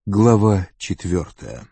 Глава 4.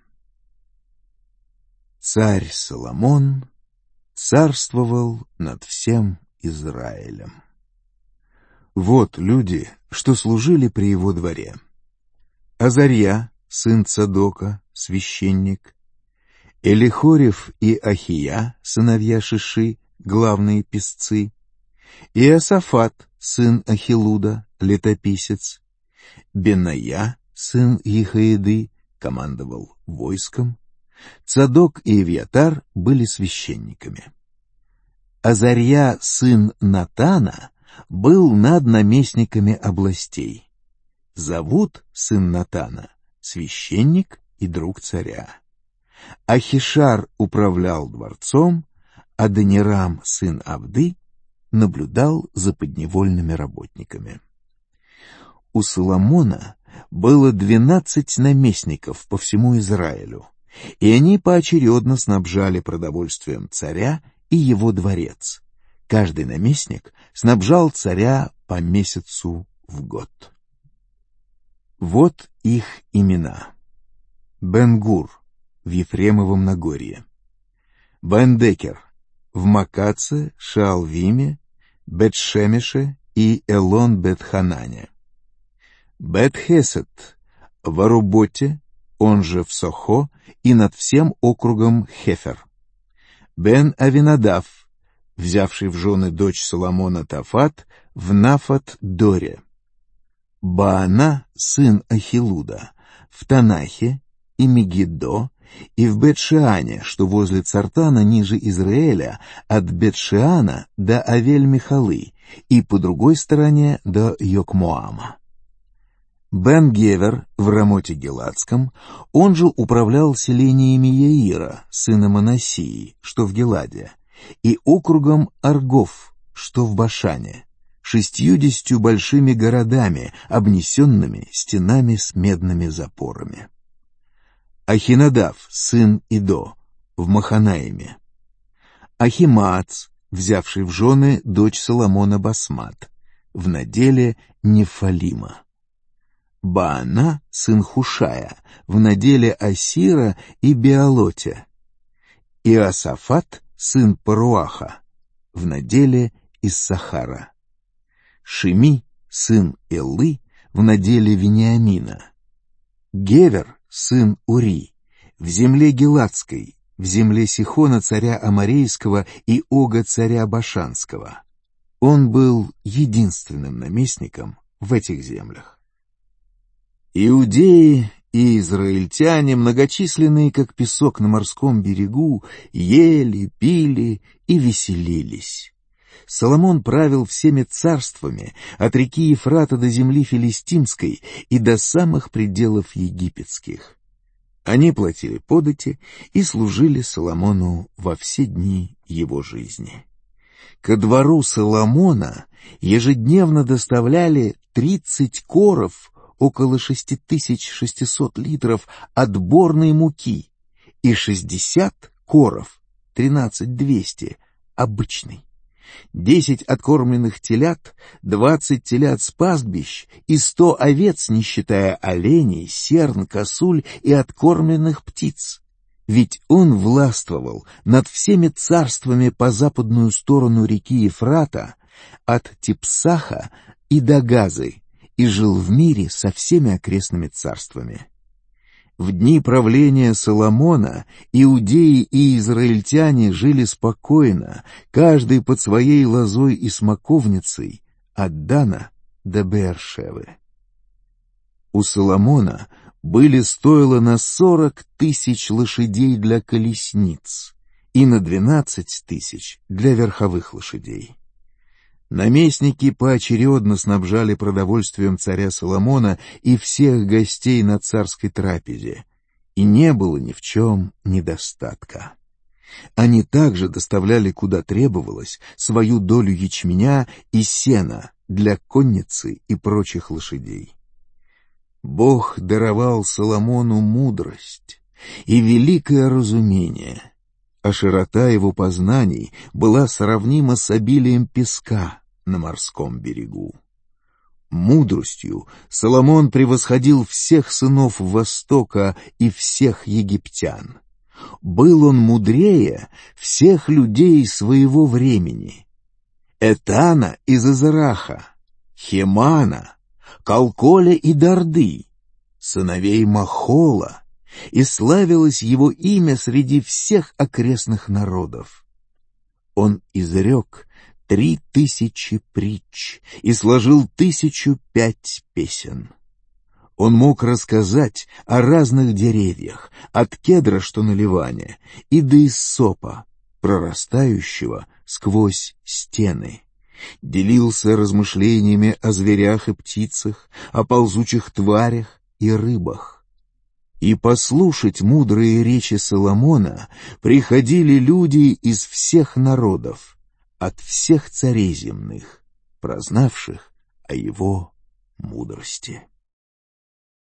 Царь Соломон царствовал над всем Израилем. Вот люди, что служили при его дворе: Азарья, сын Цадока, священник; Элихорев и Ахия, сыновья Шиши, главные песцы; Иосафат, сын Ахилуда, летописец; Беная, сын Ехоиды, командовал войском; Цадок и Евьятар были священниками. Азарья, сын Натана, был над наместниками областей. Завут, сын Натана, священник и друг царя. Ахишар управлял дворцом, а Данирам, сын Авды, наблюдал за подневольными работниками. У Соломона было 12 наместников по всему Израилю, и они поочередно снабжали продовольствием царя и его дворец. Каждый наместник снабжал царя по месяцу в год. Вот их имена: Бен-Гур в Ефремовом Нагорье, Бен-Декер в Макаце, Шаалвиме, Бет-Шемеше и Элон-Бет-Ханане, Бет-Хесед в Аруботе, он же в Сохо и над всем округом Хефер, Бен-Авинадав, взявший в жены дочь Соломона Тафат, в Нафат-Доре, Баана, сын Ахилуда, в Танахе и Мегиддо, и в Бет-Шиане, что возле Цартана ниже Израиля, от Бет-Шиана до Авель-Михалы, и по другой стороне до Йокмоама. Бен-Гевер в Рамоте Гиладском, он же управлял селениями Яира, сына Манассии, что в Гиладе, и округом Аргов, что в Башане, 60 большими городами, обнесенными стенами с медными запорами. Ахинадав, сын Идо, в Маханаиме. Ахимаац, взявший в жены дочь Соломона Басмат, в наделе Нефалима. Баана, сын Хушая, в наделе Асира и Беалоте. Иосафат, сын Паруаха, в наделе Иссахара. Шими, сын Эллы, в наделе Вениамина. Гевер, сын Ури, в земле Гиладской, в земле Сихона царя Аморейского и Ога царя Башанского. Он был единственным наместником в этих землях. Иудеи и израильтяне, многочисленные, как песок на морском берегу, ели, пили и веселились. Соломон правил всеми царствами, от реки Ефрата до земли филистимской и до самых пределов египетских. Они платили подати и служили Соломону во все дни его жизни. Ко двору Соломона ежедневно доставляли 30 коров, около 6600 литров отборной муки, и 60 коров, 13200, обычной, 10 откормленных телят, 20 телят с пастбищ и 100 овец, не считая оленей, серн, косуль и откормленных птиц. Ведь он властвовал над всеми царствами по западную сторону реки Ефрата, от Типсаха и до Газы, и жил в мире со всеми окрестными царствами. В дни правления Соломона иудеи и израильтяне жили спокойно, каждый под своей лозой и смоковницей, от Дана до Беэр-Шевы. У Соломона были стойла на 40 000 лошадей для колесниц и на 12 000 для верховых лошадей. Наместники поочередно снабжали продовольствием царя Соломона и всех гостей на царской трапезе, и не было ни в чем недостатка. Они также доставляли, куда требовалось, свою долю ячменя и сена для конницы и прочих лошадей. Бог даровал Соломону мудрость и великое разумение, а широта его познаний была сравнима с обилием песка на морском берегу. Мудростью Соломон превосходил всех сынов Востока и всех египтян. Был он мудрее всех людей своего времени. Этана из Израха, Хемана, Калколя и Дарды, сыновей Махола, и славилось его имя среди всех окрестных народов. Он изрек 3000 притч и сложил 1005 песен. Он мог рассказать о разных деревьях, от кедра, что на Ливане, и до иссопа, прорастающего сквозь стены. Делился размышлениями о зверях и птицах, о ползучих тварях и рыбах. И послушать мудрые речи Соломона приходили люди из всех народов, от всех царей земных, прознавших о его мудрости.